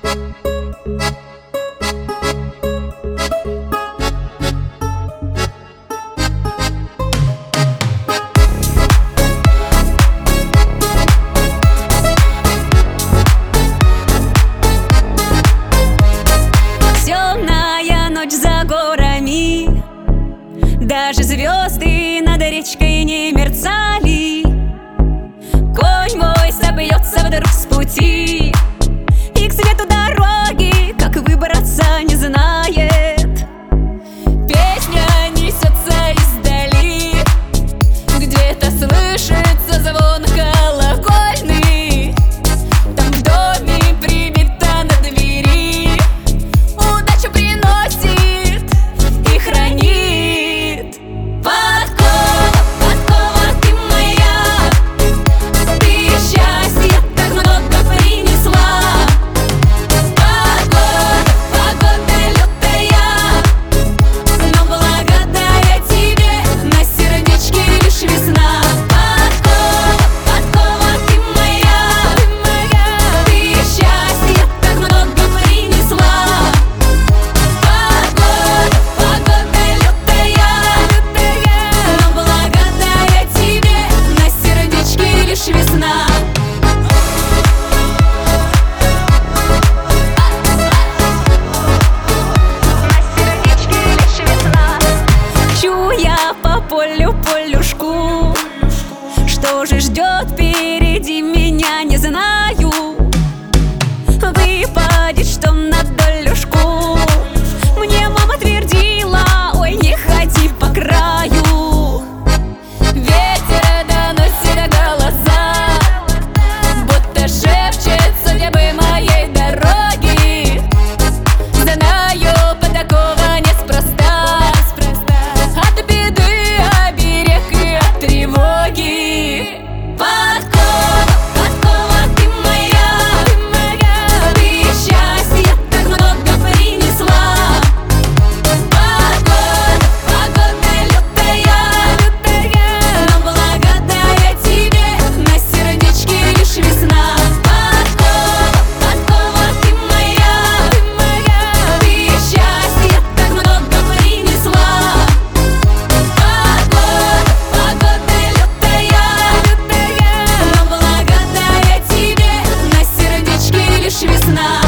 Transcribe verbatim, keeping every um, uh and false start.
Даже звезды над речкой не мерцали. Конь мой собьется вдруг с пути и к свету дороги, как выбраться, не знает. Песня несется издали, где-то слышится звон колокольный. Там в доме прибита на двери, удачу приносит и хранит. По полю, полюшку, что же ждет впереди меня, не знаю. Выпадет, что на долюшку. Мне мама твердила: ой, не ходи по краю. Ветер доносит голоса, будто шепчет судьбы моей дороги. Знаю, по такого неспроста, от беды оберег и от тревоги. Подкова, подкова, ты моя, ты моя, ты счастья так много принесла. Погода, погода лютая, лютая, но благодаря тебе на сердечке лишь весна. Подкова, подкова, ты моя, ты моя, ты счастья так много принесла. Погода лютая, лютая, но благодаря тебе на сердечке лишь весна.